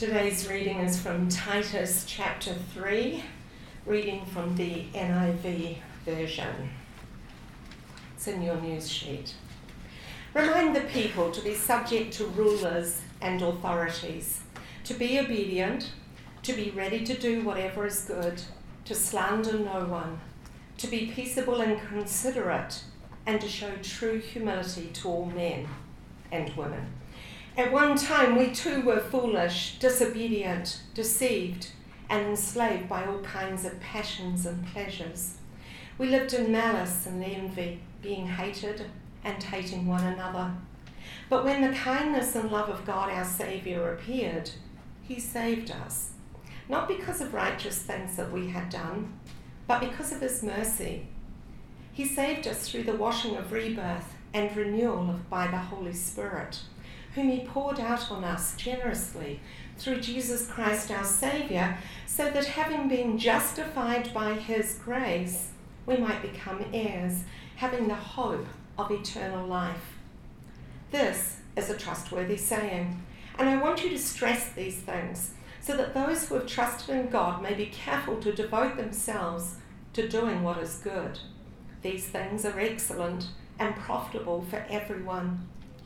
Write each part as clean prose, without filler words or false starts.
Today's reading is from Titus chapter 3, reading from the NIV version. It's in your news sheet. Remind the people to be subject to rulers and authorities, to be obedient, to be ready to do whatever is good, to slander no one, to be peaceable and considerate, and to show true humility to all men and women. At one time we too were foolish, disobedient, deceived, and enslaved by all kinds of passions and pleasures. We lived in malice and envy, being hated and hating one another. But when the kindness and love of God our Saviour appeared, he saved us, not because of righteous things that we had done, but because of his mercy. He saved us through the washing of rebirth and renewal by the Holy Spirit, whom he poured out on us generously through Jesus Christ our Saviour, so that having been justified by his grace, we might become heirs, having the hope of eternal life. This is a trustworthy saying, and I want you to stress these things, so that those who have trusted in God may be careful to devote themselves to doing what is good. These things are excellent and profitable for everyone.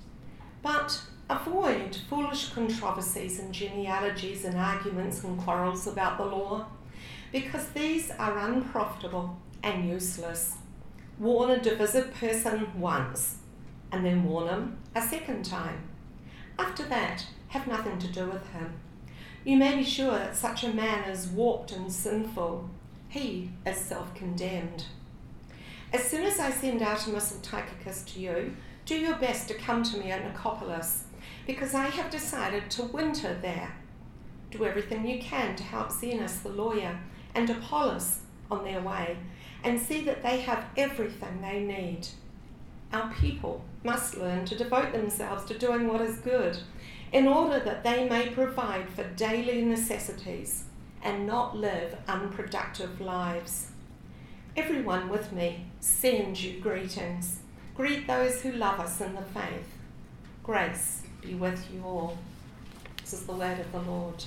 But avoid foolish controversies and genealogies and arguments and quarrels about the law, because these are unprofitable and useless. Warn a divisive person once, and then warn him a second time. After that, have nothing to do with him. You may be sure that such a man is warped and sinful. He is self-condemned. As soon as I send Artemis or Tychicus to you, do your best to come to me at Nicopolis, because I have decided to winter there. Do everything you can to help Zenas the lawyer and Apollos on their way, and see that they have everything they need. Our people must learn to devote themselves to doing what is good, in order that they may provide for daily necessities and not live unproductive lives. Everyone with me sends you greetings. Greet those who love us in the faith. Grace be with you all. This is the word of the Lord.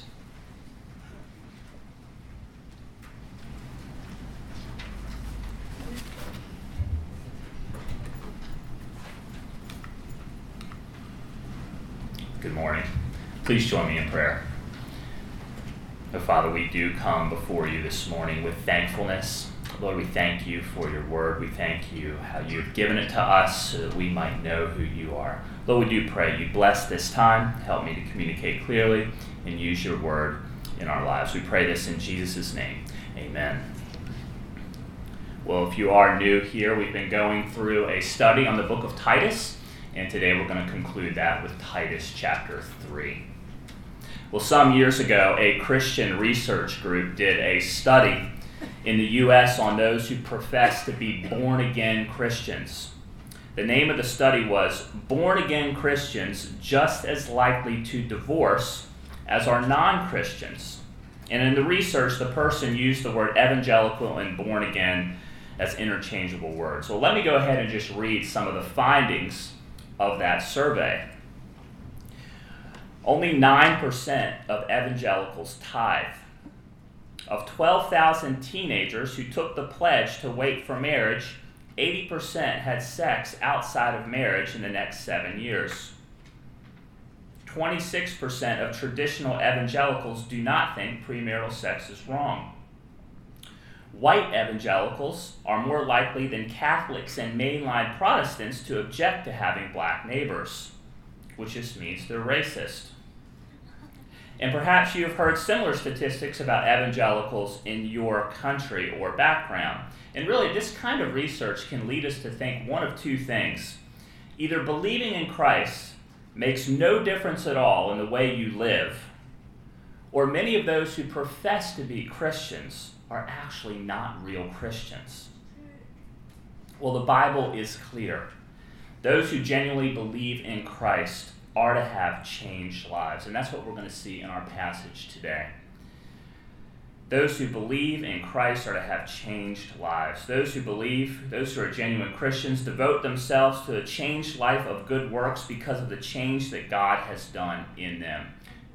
Good morning. Please join me in prayer. Oh, Father, we do come before you this morning with thankfulness. Lord, we thank you for your word. We thank you how you have given it to us so that we might know who you are. Lord, we do pray you bless this time. Help me to communicate clearly and use your word in our lives. We pray this in Jesus' name. Amen. Well, if you are new here, we've been going through a study on the book of Titus, and today we're going to conclude that with Titus chapter 3. Well, some years ago, a Christian research group did a study in the U.S. on those who profess to be born-again Christians. The name of the study was Born-Again Christians Just as Likely to Divorce as Are Non-Christians. And in the research, the person used the word evangelical and born-again as interchangeable words. So let me go ahead and just read some of the findings of that survey. Only 9% of evangelicals tithe. Of 12,000 teenagers who took the pledge to wait for marriage, 80% had sex outside of marriage in the next 7 years. 26% of traditional evangelicals do not think premarital sex is wrong. White evangelicals are more likely than Catholics and mainline Protestants to object to having black neighbors, which just means they're racist. And perhaps you have heard similar statistics about evangelicals in your country or background. And really, this kind of research can lead us to think one of two things. Either believing in Christ makes no difference at all in the way you live, or many of those who profess to be Christians are actually not real Christians. Well, the Bible is clear. Those who genuinely believe in Christ are to have changed lives. And that's what we're going to see in our passage today. Those who believe in Christ are to have changed lives. Those who believe, those who are genuine Christians, devote themselves to a changed life of good works because of the change that God has done in them.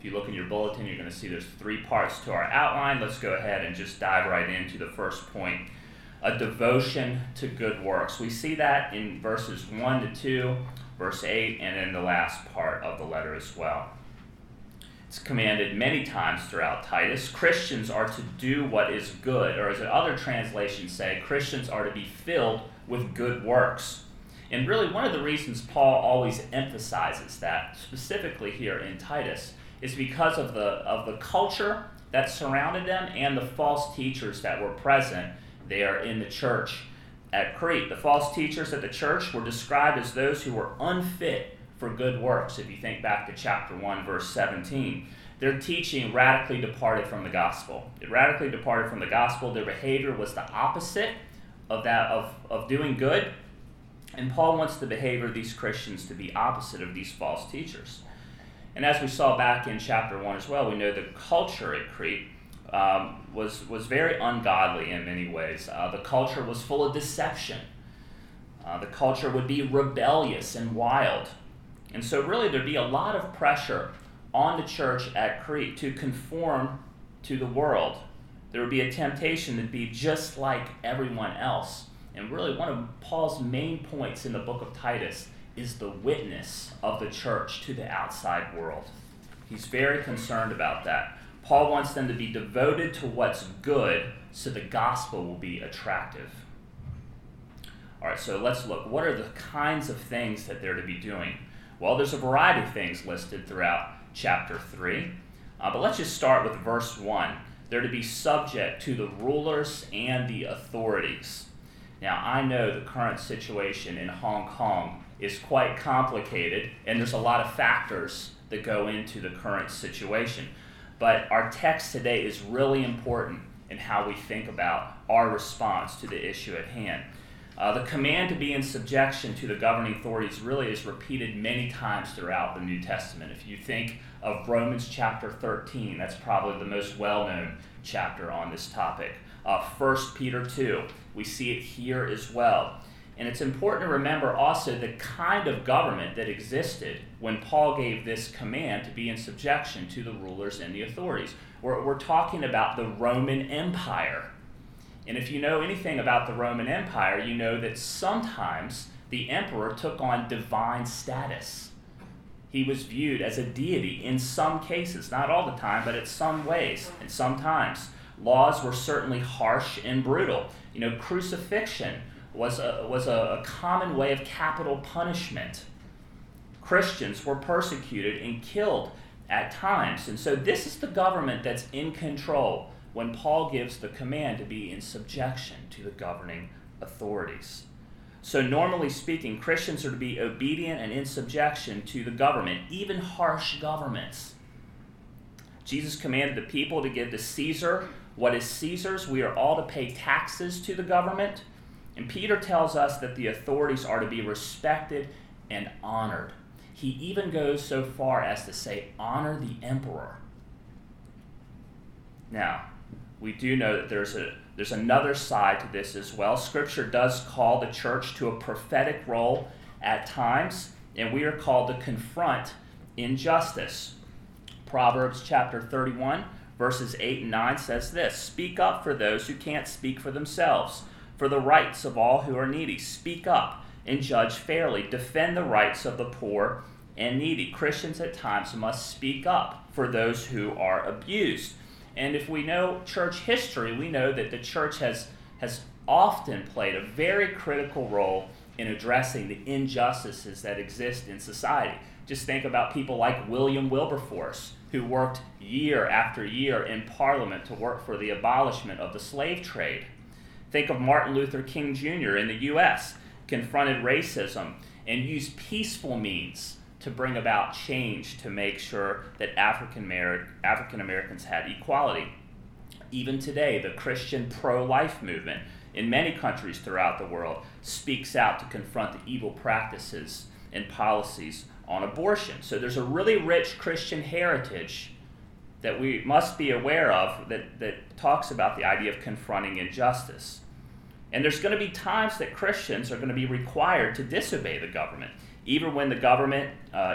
If you look in your bulletin, you're going to see there's 3 parts to our outline. Let's go ahead and just dive right into the first point, a devotion to good works. We see that in verses 1 to 2, verse 8, and in the last part of the letter as well. It's commanded many times throughout Titus. Christians are to do what is good, or as other translations say, Christians are to be filled with good works. And really one of the reasons Paul always emphasizes that, specifically here in Titus, is because of the culture that surrounded them and the false teachers that were present there in the church at Crete. The false teachers at the church were described as those who were unfit for good works. If you think back to chapter 1, verse 17, their teaching radically departed from the gospel. It radically departed from the gospel. Their behavior was the opposite of that of doing good. And Paul wants the behavior of these Christians to be opposite of these false teachers. And as we saw back in chapter 1 as well, we know the culture at Crete was very ungodly in many ways. The culture was full of deception. The culture would be rebellious and wild. And so really there'd be a lot of pressure on the church at Crete to conform to the world. There would be a temptation to be just like everyone else. And really one of Paul's main points in the book of Titus is the witness of the church to the outside world. He's very concerned about that. Paul wants them to be devoted to what's good so the gospel will be attractive. All right, so let's look. What are the kinds of things that they're to be doing? Well, there's a variety of things listed throughout chapter 3. But let's just start with verse 1. They're to be subject to the rulers and the authorities. Now, I know the current situation in Hong Kong is quite complicated, and there's a lot of factors that go into the current situation. But our text today is really important in how we think about our response to the issue at hand. The command to be in subjection to the governing authorities really is repeated many times throughout the New Testament. If you think of Romans chapter 13, that's probably the most well-known chapter on this topic. 1 Peter 2, we see it here as well. And it's important to remember also the kind of government that existed when Paul gave this command to be in subjection to the rulers and the authorities. We're talking about the Roman Empire. And if you know anything about the Roman Empire, you know that sometimes the emperor took on divine status. He was viewed as a deity in some cases, not all the time, but in some ways and sometimes. Laws were certainly harsh and brutal. Crucifixion was a common way of capital punishment. Christians were persecuted and killed at times. And so this is the government that's in control when Paul gives the command to be in subjection to the governing authorities. So normally speaking, Christians are to be obedient and in subjection to the government, even harsh governments. Jesus commanded the people to give to Caesar what is Caesar's. We are all to pay taxes to the government. And Peter tells us that the authorities are to be respected and honored. He even goes so far as to say, honor the emperor. Now, we do know that there's another side to this as well. Scripture does call the church to a prophetic role at times, and we are called to confront injustice. Proverbs chapter 31, verses 8 and 9 says this, "Speak up for those who can't speak for themselves, for the rights of all who are needy. Speak up and judge fairly. Defend the rights of the poor and needy." Christians at times must speak up for those who are abused. And if we know church history, we know that the church has often played a very critical role in addressing the injustices that exist in society. Just think about people like William Wilberforce, who worked year after year in Parliament to work for the abolishment of the slave trade. Think of Martin Luther King Jr. in the U.S., confronted racism and used peaceful means to bring about change to make sure that African Americans had equality. Even today, the Christian pro-life movement in many countries throughout the world speaks out to confront the evil practices and policies on abortion. So there's a really rich Christian heritage that we must be aware of that talks about the idea of confronting injustice. And there's going to be times that Christians are going to be required to disobey the government. Either when the government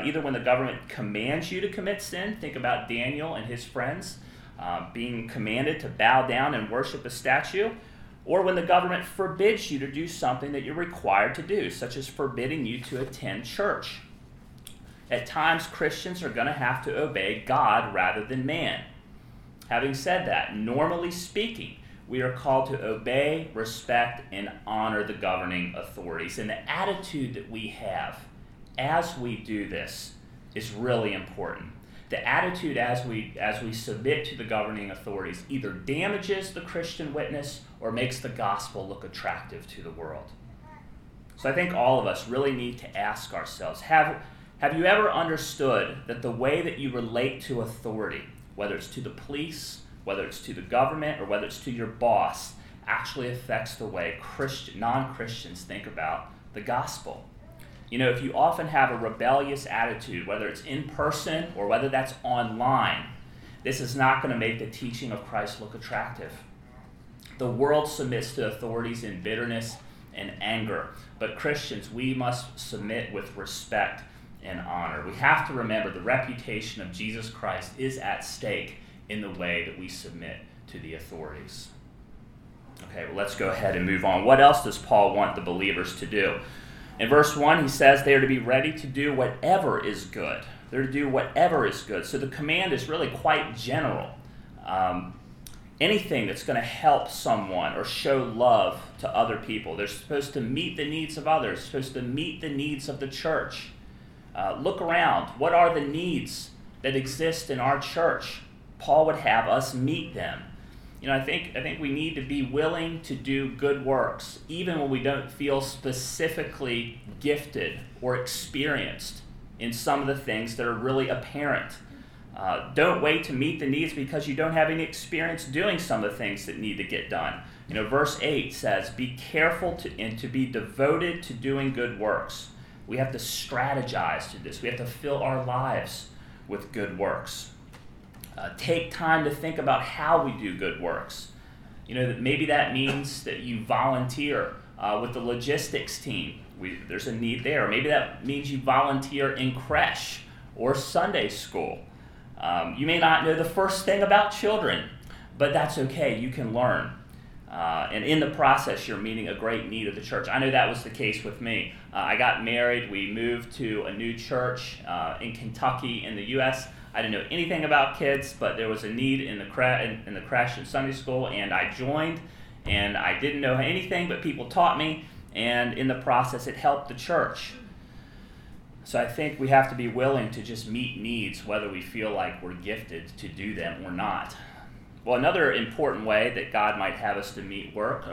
commands you to commit sin, think about Daniel and his friends being commanded to bow down and worship a statue, or when the government forbids you to do something that you're required to do, such as forbidding you to attend church. At times, Christians are going to have to obey God rather than man. Having said that, normally speaking, we are called to obey, respect, and honor the governing authorities. And the attitude that we have as we do this is really important. The attitude as we submit to the governing authorities either damages the Christian witness or makes the gospel look attractive to the world. So I think all of us really need to ask ourselves, have you ever understood that the way that you relate to authority, whether it's to the police, whether it's to the government, or whether it's to your boss, actually affects the way non-Christians think about the gospel? You know, if you often have a rebellious attitude, whether it's in person or whether that's online, this is not going to make the teaching of Christ look attractive. The world submits to authorities in bitterness and anger, but Christians, we must submit with respect and honor. We have to remember the reputation of Jesus Christ is at stake in the way that we submit to the authorities. Okay, well, let's go ahead and move on. What else does Paul want the believers to do? In verse 1, he says they are to be ready to do whatever is good. They're to do whatever is good. So the command is really quite general. Anything that's going to help someone or show love to other people. They're supposed to meet the needs of others, supposed to meet the needs of the church. Look around. What are the needs that exist in our church? Paul would have us meet them. You know, I think we need to be willing to do good works, even when we don't feel specifically gifted or experienced in some of the things that are really apparent. Don't wait to meet the needs because you don't have any experience doing some of the things that need to get done. You know, verse 8 says, be careful and to be devoted to doing good works. We have to strategize to this. We have to fill our lives with good works. Take time to think about how we do good works. You know, maybe that means that you volunteer with the logistics team. There's a need there. Maybe that means you volunteer in creche or Sunday school. You may not know the first thing about children, but that's okay. You can learn. And in the process, you're meeting a great need of the church. I know that was the case with me. I got married. We moved to a new church in Kentucky in the U.S. I didn't know anything about kids, but there was a need in the creche and Sunday school, and I joined, and I didn't know anything, but people taught me, and in the process, it helped the church. So I think we have to be willing to just meet needs, whether we feel like we're gifted to do them or not. Well, another important way that God might have us to meet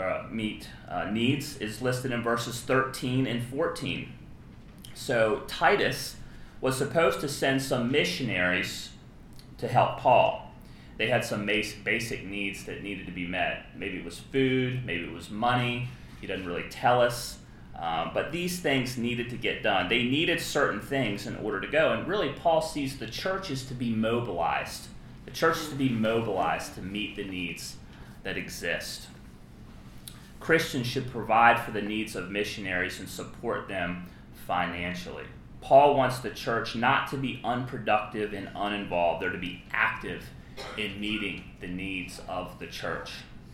needs is listed in verses 13 and 14. So Titus was supposed to send some missionaries to help Paul. They had some basic needs that needed to be met. Maybe it was food, maybe it was money. He doesn't really tell us. But these things needed to get done. They needed certain things in order to go. And really, Paul sees the church is to be mobilized. The church is to be mobilized to meet the needs that exist. Christians should provide for the needs of missionaries and support them financially. Paul wants the church not to be unproductive and uninvolved. They're to be active in meeting the needs of the church.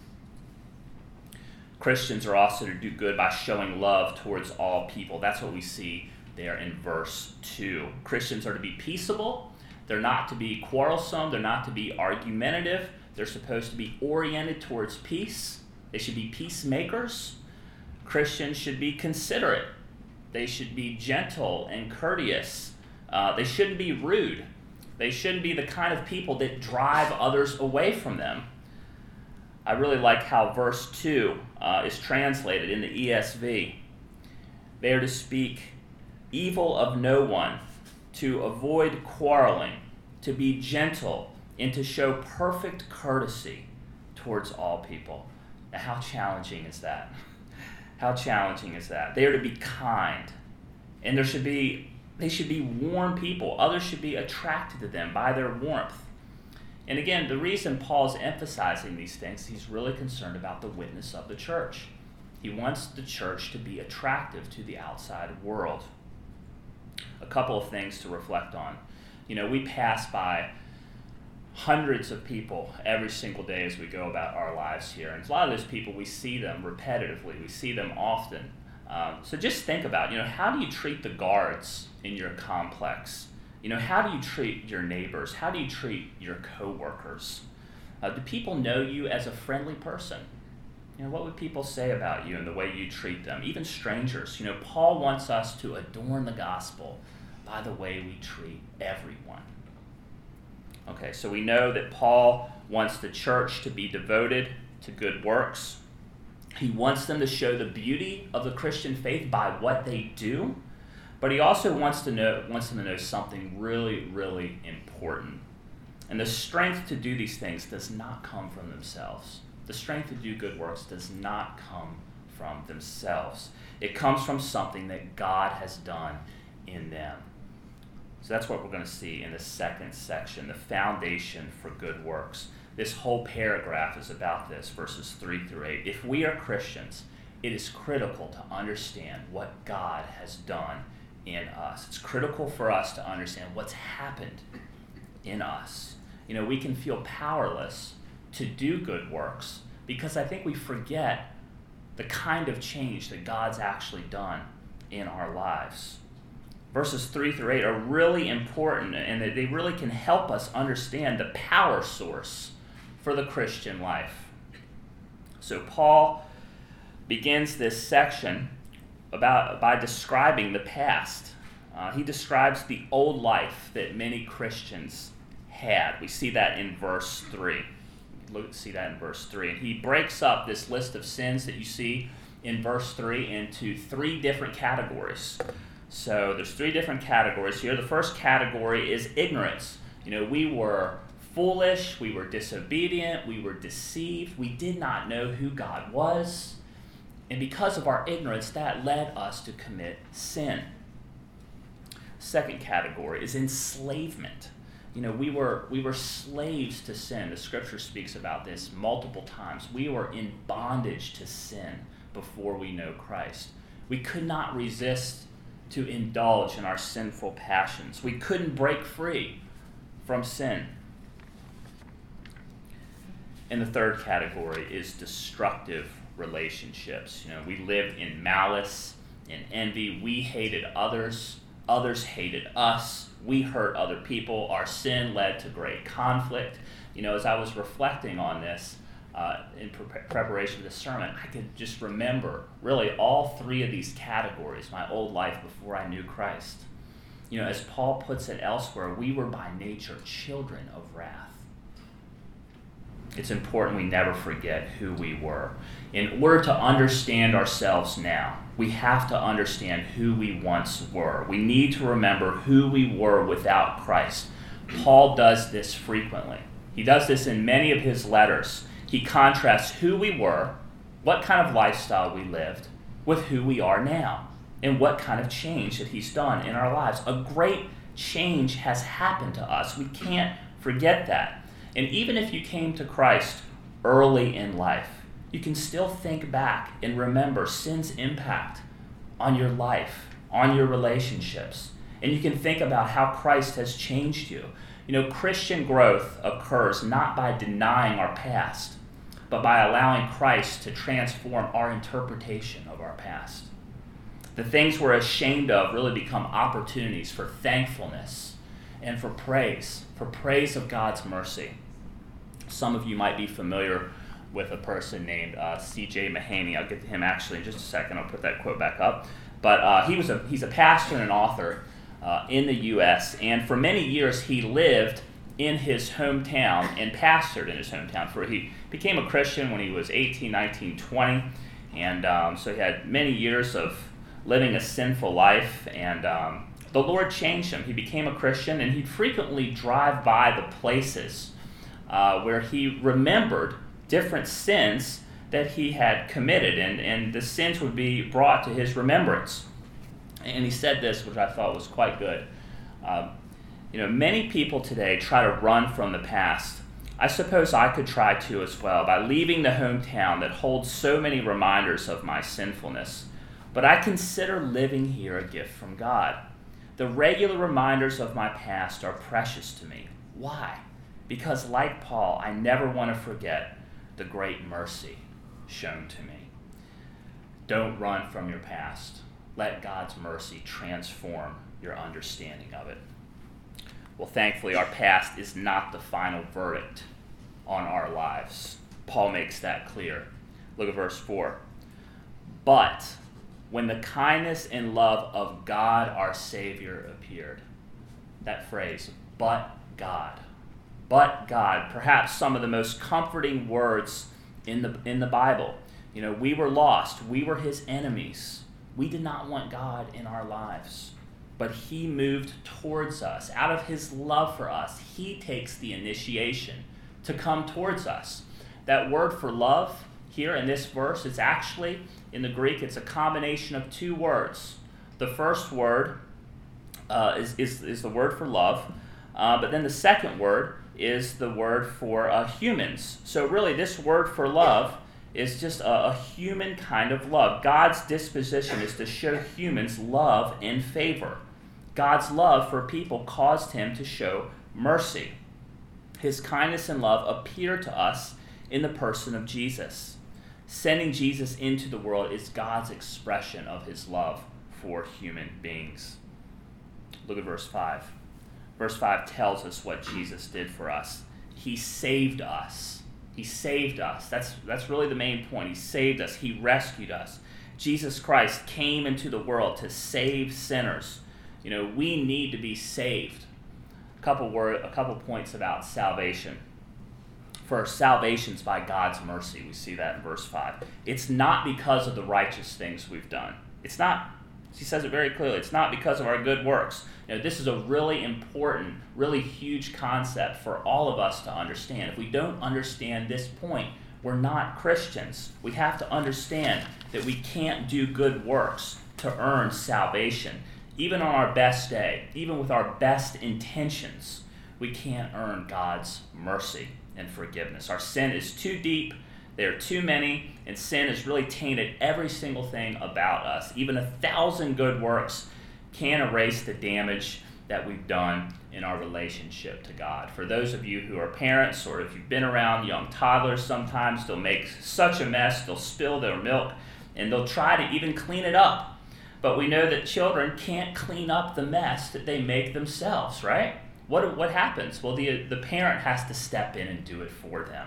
Christians are also to do good by showing love towards all people. That's what we see there in verse 2. Christians are to be peaceable. They're not to be quarrelsome. They're not to be argumentative. They're supposed to be oriented towards peace. They should be peacemakers. Christians should be considerate. They should be gentle and courteous. They shouldn't be rude. They shouldn't be the kind of people that drive others away from them. I really like how verse 2 is translated in the ESV. They are to speak evil of no one, to avoid quarreling, to be gentle, and to show perfect courtesy towards all people. Now, how challenging is that? How challenging is that? They are to be kind, and they should be warm people. Others should be attracted to them by their warmth. And again, the reason Paul's emphasizing these things, he's really concerned about the witness of the church. He wants the church to be attractive to the outside world. a couple of things to reflect on. We pass by hundreds of people every single day as we go about our lives here. And a lot of those people, we see them repetitively. We see them often. So just think about, how do you treat the guards in your complex? How do you treat your neighbors? How do you treat your coworkers? Do people know you as a friendly person? What would people say about you and the way you treat them? Even strangers. Paul wants us to adorn the gospel by the way we treat everyone. Okay, so we know that Paul wants the church to be devoted to good works. He wants them to show the beauty of the Christian faith by what they do, but he also wants them to know something really, really important. And the strength to do these things does not come from themselves. The strength to do good works does not come from themselves. It comes from something that God has done in them. So that's what we're going to see in the second section, the foundation for good works. This whole paragraph is about this, verses 3 through 8. If we are Christians, it is critical to understand what God has done in us. It's critical for us to understand what's happened in us. We can feel powerless to do good works because I think we forget the kind of change that God's actually done in our lives. Verses 3 through 8 are really important, and they really can help us understand the power source for the Christian life. So Paul begins this section by describing the past. He describes the old life that many Christians had. We see that in verse 3. See that in verse 3. And he breaks up this list of sins that you see in verse 3 into three different categories. So there's three different categories here. The first category is ignorance. We were foolish, we were disobedient, we were deceived, we did not know who God was. And because of our ignorance, that led us to commit sin. Second category is enslavement. We were slaves to sin. The scripture speaks about this multiple times. We were in bondage to sin before we know Christ. We could not resist to indulge in our sinful passions. We couldn't break free from sin. And the third category is destructive relationships. We lived in malice and envy. We hated others. Others hated us. We hurt other people. Our sin led to great conflict. As I was reflecting on this in preparation for this sermon, I could just remember really all three of these categories, my old life before I knew Christ. As Paul puts it elsewhere, we were by nature children of wrath. It's important we never forget who we were. In order to understand ourselves now, we have to understand who we once were. We need to remember who we were without Christ. Paul does this frequently. He does this in many of his letters. He contrasts who we were, what kind of lifestyle we lived, with who we are now, and what kind of change that he's done in our lives. A great change has happened to us. We can't forget that. And even if you came to Christ early in life, you can still think back and remember sin's impact on your life, on your relationships. And you can think about how Christ has changed you. Christian growth occurs not by denying our past, but by allowing Christ to transform our interpretation of our past. The things we're ashamed of really become opportunities for thankfulness and for praise of God's mercy. Some of you might be familiar with a person named C.J. Mahaney. I'll get to him actually in just a second. I'll put that quote back up. But he's a pastor and an author in the U.S., and for many years he lived in his hometown and pastored in his hometown. He became a Christian when he was 18, 19, 20, and so he had many years of living a sinful life, and the Lord changed him. He became a Christian, and he'd frequently drive by the places where he remembered different sins that he had committed, and the sins would be brought to his remembrance. And he said this, which I thought was quite good. Many people today try to run from the past. I suppose I could try to as well by leaving the hometown that holds so many reminders of my sinfulness. But I consider living here a gift from God. The regular reminders of my past are precious to me. Why? Because like Paul, I never want to forget the great mercy shown to me. Don't run from your past. Let God's mercy transform your understanding of it. Well, thankfully, our past is not the final verdict on our lives. Paul makes that clear. Look at verse 4. But when the kindness and love of God our Savior appeared. That phrase, but God. But God, perhaps some of the most comforting words in the Bible. You know, we were lost. We were his enemies. We did not want God in our lives. But he moved towards us. Out of his love for us, he takes the initiation to come towards us. That word for love here in this verse, it's actually, in the Greek, it's a combination of two words. The first word is the word for love, but then the second word is the word for humans. So really, this word for love is just a human kind of love. God's disposition is to show humans love and favor. God's love for people caused him to show mercy. His kindness and love appear to us in the person of Jesus. Sending Jesus into the world is God's expression of his love for human beings. Look at verse 5. Verse 5 tells us what Jesus did for us. He saved us. He saved us. That's really the main point. He saved us. He rescued us. Jesus Christ came into the world to save sinners. You know, we need to be saved. A couple points about salvation. First, salvation's by God's mercy. We see that in verse 5. It's not because of the righteous things we've done. It's not. He says it very clearly. It's not because of our good works. You know, this is a really important, really huge concept for all of us to understand. If we don't understand this point, we're not Christians. We have to understand that we can't do good works to earn salvation. Even on our best day, even with our best intentions, we can't earn God's mercy and forgiveness. Our sin is too deep, there are too many, and sin has really tainted every single thing about us. Even 1,000 good works can't erase the damage that we've done in our relationship to God. For those of you who are parents, or if you've been around young toddlers, sometimes they'll make such a mess, they'll spill their milk, and they'll try to even clean it up. But we know that children can't clean up the mess that they make themselves, right? What happens? Well, the parent has to step in and do it for them.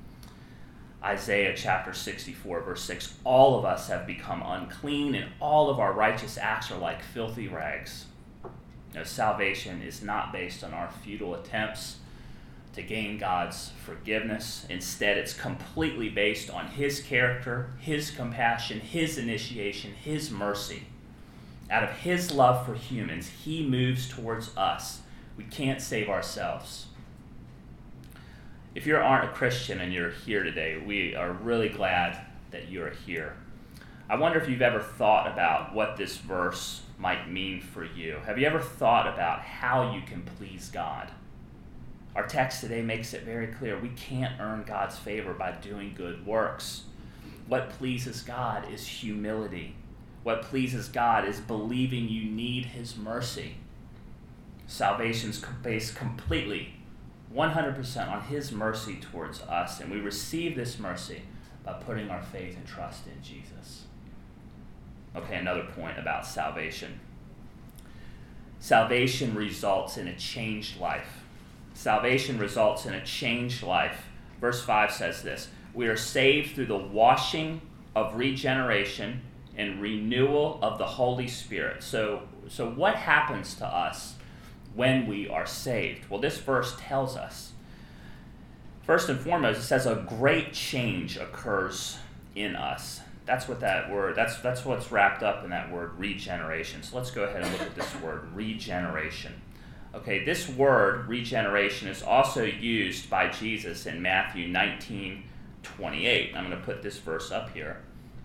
Isaiah chapter 64, verse 6, all of us have become unclean, and all of our righteous acts are like filthy rags. You know, salvation is not based on our futile attempts to gain God's forgiveness. Instead, it's completely based on his character, his compassion, his initiation, his mercy. Out of his love for humans, he moves towards us. We can't save ourselves. If you aren't a Christian and you're here today, we are really glad that you're here. I wonder if you've ever thought about what this verse might mean for you. Have you ever thought about how you can please God? Our text today makes it very clear. We can't earn God's favor by doing good works. What pleases God is humility. What pleases God is believing you need his mercy. Salvation's based completely, 100% on his mercy towards us, and we receive this mercy by putting our faith and trust in Jesus. Okay, another point about salvation. Salvation results in a changed life. Salvation results in a changed life. Verse 5 says this, we are saved through the washing of regeneration and renewal of the Holy Spirit. So what happens to us when we are saved? Well, this verse tells us. First and foremost, it says a great change occurs in us. That's what that word, that's what's wrapped up in that word regeneration. So let's go ahead and look at this word, regeneration. Okay, this word, regeneration, is also used by Jesus in Matthew 19:28. I'm going to put this verse up here.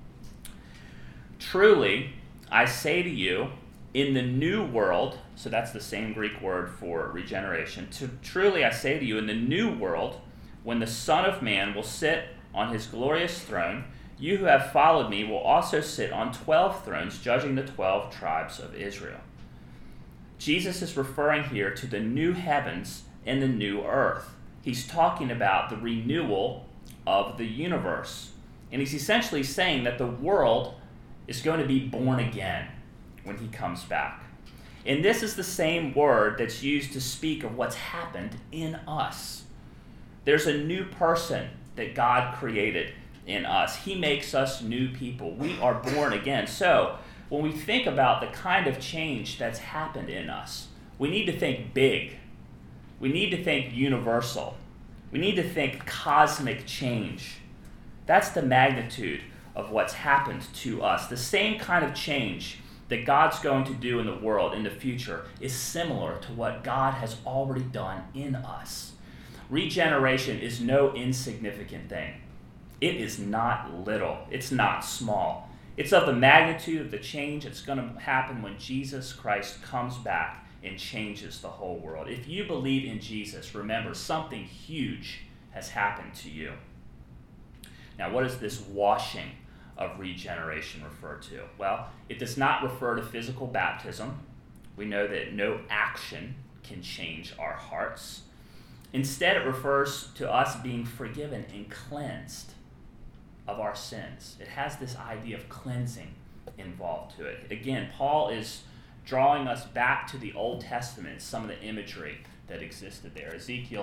Truly, I say to you, in the new world, so that's the same Greek word for regeneration, truly I say to you, in the new world, when the Son of Man will sit on his glorious throne, you who have followed me will also sit on 12 thrones, judging the 12 tribes of Israel. Jesus is referring here to the new heavens and the new earth. He's talking about the renewal of the universe. And he's essentially saying that the world is going to be born again when he comes back. And this is the same word that's used to speak of what's happened in us. There's a new person that God created in us. He makes us new people. We are born again. So when we think about the kind of change that's happened in us, we need to think big. We need to think universal. We need to think cosmic change. That's the magnitude of what's happened to us. The same kind of change that God's going to do in the world in the future is similar to what God has already done in us. Regeneration is no insignificant thing. It is not little. It's not small. It's of the magnitude of the change that's going to happen when Jesus Christ comes back and changes the whole world. If you believe in Jesus, remember, something huge has happened to you. Now, what does this washing of regeneration refer to? Well, it does not refer to physical baptism. We know that no action can change our hearts. Instead, it refers to us being forgiven and cleansed of our sins. It has this idea of cleansing involved to it. Again, Paul is drawing us back to the Old Testament, some of the imagery that existed there. Ezekiel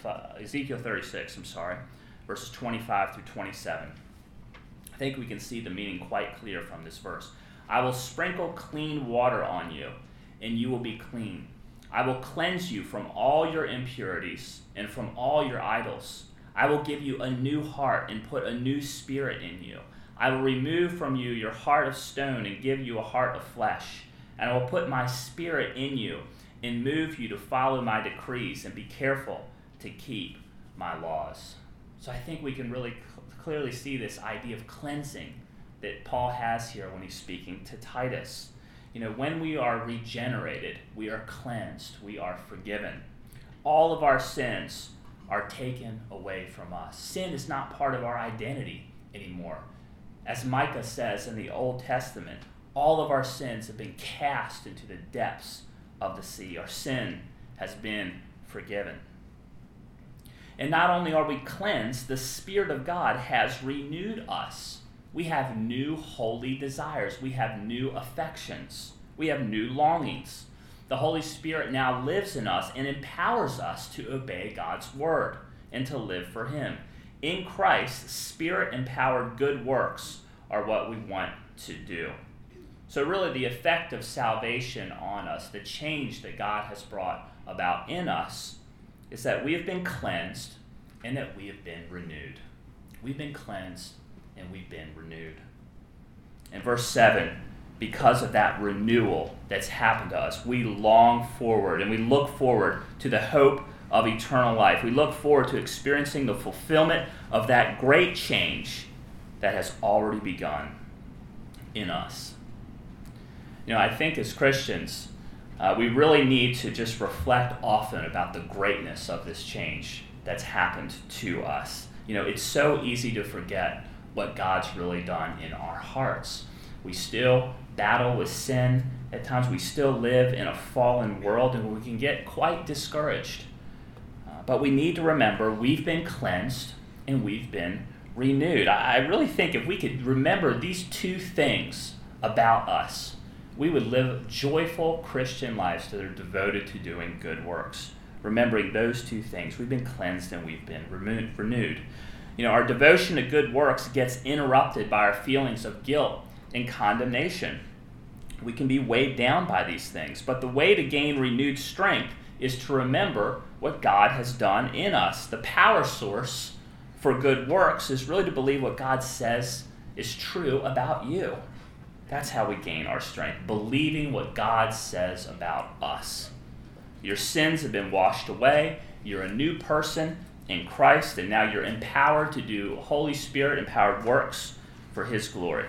36, verses 25 through 27. I think we can see the meaning quite clear from this verse. I will sprinkle clean water on you, and you will be clean. I will cleanse you from all your impurities and from all your idols. I will give you a new heart and put a new spirit in you. I will remove from you your heart of stone and give you a heart of flesh. And I will put my spirit in you and move you to follow my decrees and be careful to keep my laws. So I think we can really clearly see this idea of cleansing that Paul has here when he's speaking to Titus. You know, when we are regenerated, we are cleansed, we are forgiven. All of our sins are taken away from us. Sin is not part of our identity anymore. As Micah says in the Old Testament, all of our sins have been cast into the depths of the sea. Our sin has been forgiven. And not only are we cleansed, the Spirit of God has renewed us. We have new holy desires. We have new affections. We have new longings. The Holy Spirit now lives in us and empowers us to obey God's word and to live for Him. In Christ, Spirit-empowered good works are what we want to do. So really the effect of salvation on us, the change that God has brought about in us, is that we have been cleansed and that we have been renewed. We've been cleansed and we've been renewed. In verse 7, because of that renewal that's happened to us, we long forward and we look forward to the hope of eternal life. We look forward to experiencing the fulfillment of that great change that has already begun in us. You know, I think as Christians, we really need to just reflect often about the greatness of this change that's happened to us. You know, it's so easy to forget what God's really done in our hearts. We still battle with sin. At times we still live in a fallen world and we can get quite discouraged. But we need to remember we've been cleansed and we've been renewed. I really think if we could remember these two things about us, we would live joyful Christian lives that are devoted to doing good works. Remembering those two things, we've been cleansed and we've been renewed. You know, our devotion to good works gets interrupted by our feelings of guilt and condemnation. We can be weighed down by these things, but the way to gain renewed strength is to remember what God has done in us. The power source for good works is really to believe what God says is true about you. That's how we gain our strength, believing what God says about us. Your sins have been washed away. You're a new person in Christ, and now you're empowered to do Holy Spirit-empowered works for His glory.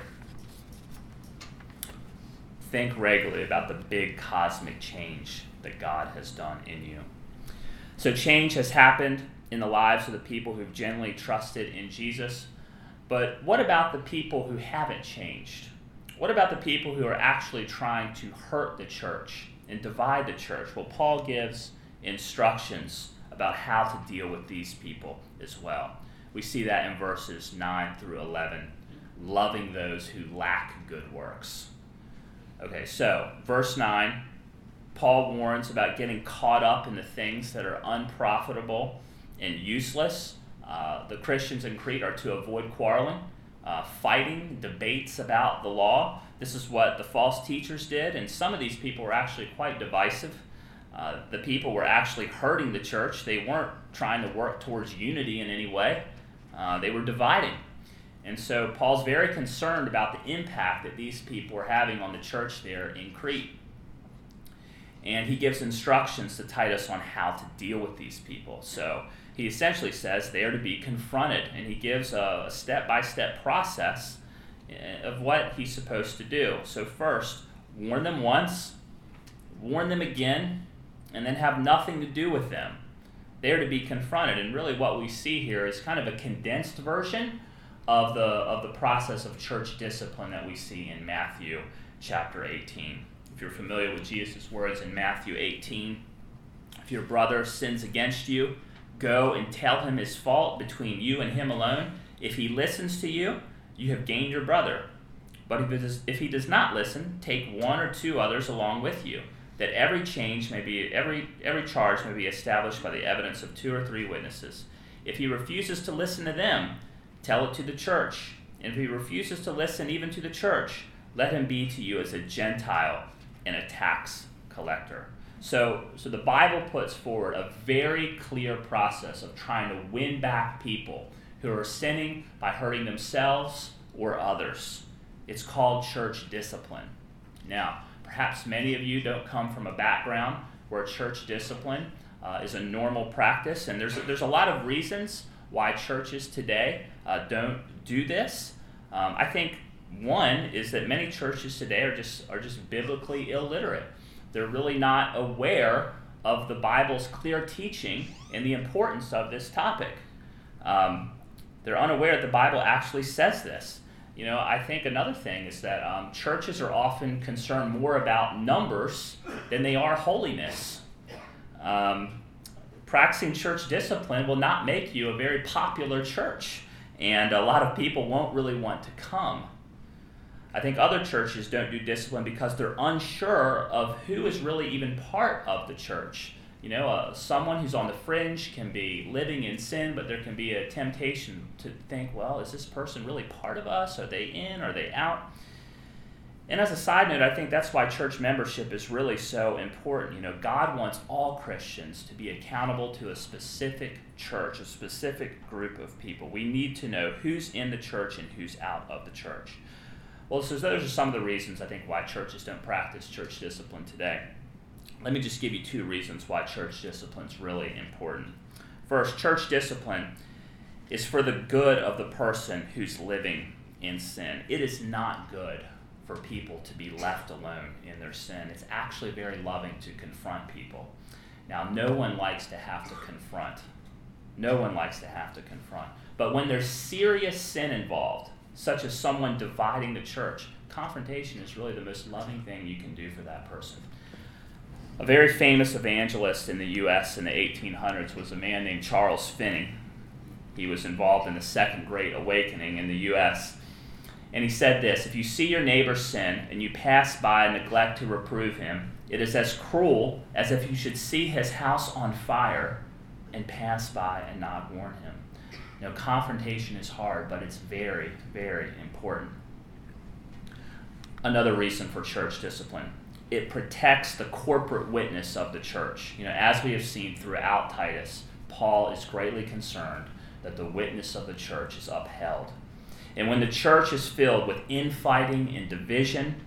Think regularly about the big cosmic change that God has done in you. So change has happened in the lives of the people who've genuinely trusted in Jesus. But what about the people who haven't changed? What about the people who are actually trying to hurt the church and divide the church. Well, Paul gives instructions about how to deal with these people as well. We see that in verses 9 through 11, loving those who lack good works. Okay, so verse 9, Paul warns about getting caught up in the things that are unprofitable and useless. The Christians in Crete are to avoid quarreling, fighting, debates about the law. This is what the false teachers did, and some of these people were actually quite divisive. The people were actually hurting the church. They weren't trying to work towards unity in any way. They were dividing. And so Paul's very concerned about the impact that these people were having on the church there in Crete. And he gives instructions to Titus on how to deal with these people. So he essentially says they are to be confronted, and he gives a step-by-step process of what he's supposed to do. So first, warn them once, warn them again, and then have nothing to do with them. They are to be confronted, and really what we see here is kind of a condensed version of the process of church discipline that we see in Matthew chapter 18. If you're familiar with Jesus' words in Matthew 18, if your brother sins against you, go and tell him his fault between you and him alone. If he listens to you, you have gained your brother. But if he does not listen, take one or two others along with you, that every charge may be established by the evidence of 2 or 3 witnesses. If he refuses to listen to them, tell it to the church. And if he refuses to listen even to the church, let him be to you as a Gentile and a tax collector. So the Bible puts forward a very clear process of trying to win back people who are sinning by hurting themselves or others. It's called church discipline. Now, perhaps many of you don't come from a background where church discipline is a normal practice, and there's a lot of reasons why churches today don't do this. I think one is that many churches today are just biblically illiterate. They're really not aware of the Bible's clear teaching and the importance of this topic. They're unaware that the Bible actually says this. You know, I think another thing is that churches are often concerned more about numbers than they are holiness. Practicing church discipline will not make you a very popular church, and a lot of people won't really want to come. I think other churches don't do discipline because they're unsure of who is really even part of the church. You know, someone who's on the fringe can be living in sin, but there can be a temptation to think, well, is this person really part of us? Are they in? Are they out? And as a side note, I think that's why church membership is really so important. You know, God wants all Christians to be accountable to a specific church, a specific group of people. We need to know who's in the church and who's out of the church. Well, so those are some of the reasons I think why churches don't practice church discipline today. Let me just give you 2 reasons why church discipline is really important. First, church discipline is for the good of the person who's living in sin. It is not good for people to be left alone in their sin. It's actually very loving to confront people. Now, no one likes to have to confront. No one likes to have to confront. But when there's serious sin involved, such as someone dividing the church, confrontation is really the most loving thing you can do for that person. A very famous evangelist in the U.S. in the 1800s was a man named Charles Finney. He was involved in the Second Great Awakening in the U.S., and he said this: if you see your neighbor sin and you pass by and neglect to reprove him, it is as cruel as if you should see his house on fire and pass by and not warn him. You know, confrontation is hard, but it's very, very important. Another reason for church discipline: it protects the corporate witness of the church. You know, as we have seen throughout Titus, Paul is greatly concerned that the witness of the church is upheld. And when the church is filled with infighting and division,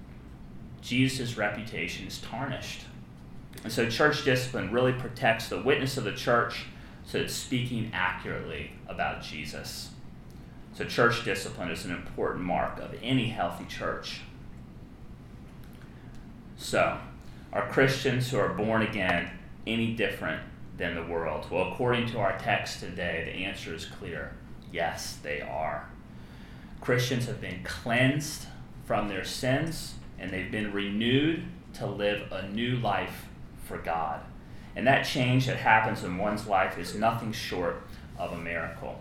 Jesus' reputation is tarnished. And so church discipline really protects the witness of the church, so it's speaking accurately about Jesus. So church discipline is an important mark of any healthy church. So, are Christians who are born again any different than the world? Well, according to our text today, the answer is clear. Yes, they are. Christians have been cleansed from their sins, and they've been renewed to live a new life for God. And that change that happens in one's life is nothing short of a miracle.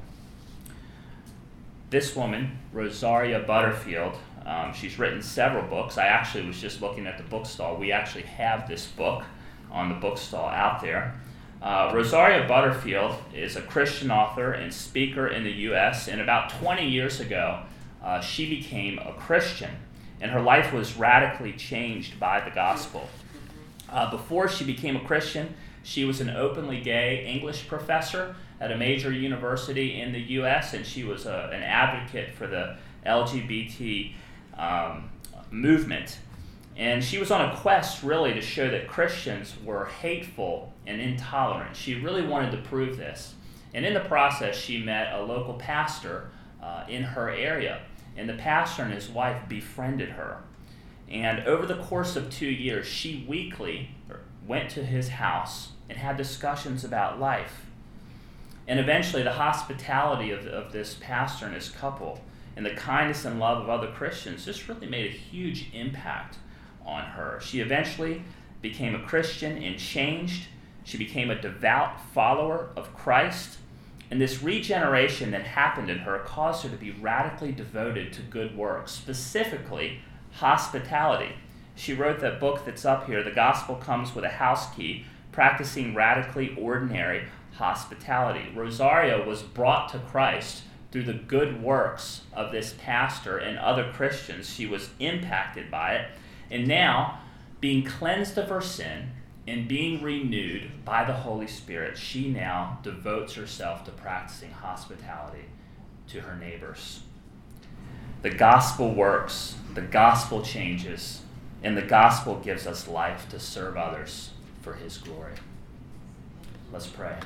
This woman, Rosaria Butterfield, she's written several books. I actually was just looking at the bookstall. We actually have this book on the bookstall out there. Rosaria Butterfield is a Christian author and speaker in the U.S., and about 20 years ago, she became a Christian, and her life was radically changed by the gospel. Before she became a Christian, she was an openly gay English professor at a major university in the U.S., and she was an advocate for the LGBT movement. And she was on a quest really to show that Christians were hateful and intolerant. She really wanted to prove this. And in the process, she met a local pastor in her area. And the pastor and his wife befriended her. And over the course of 2 years, she weekly went to his house and had discussions about life. And eventually, the hospitality of this pastor and his couple and the kindness and love of other Christians just really made a huge impact on her. She eventually became a Christian and changed. She became a devout follower of Christ. And this regeneration that happened in her caused her to be radically devoted to good works, specifically hospitality. She wrote that book that's up here, The Gospel Comes with a House Key, Practicing Radically Ordinary Hospitality. Rosaria was brought to Christ through the good works of this pastor and other Christians. She was impacted by it. And now, being cleansed of her sin and being renewed by the Holy Spirit, she now devotes herself to practicing hospitality to her neighbors. The gospel works, the gospel changes, and the gospel gives us life to serve others for his glory. Let's pray.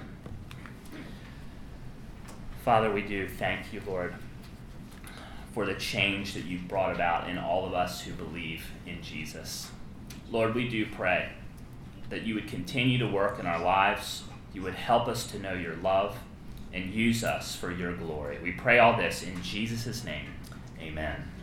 Father, we do thank you, Lord, for the change that you've brought about in all of us who believe in Jesus. Lord, we do pray that you would continue to work in our lives, you would help us to know your love, and use us for your glory. We pray all this in Jesus' name. Amen.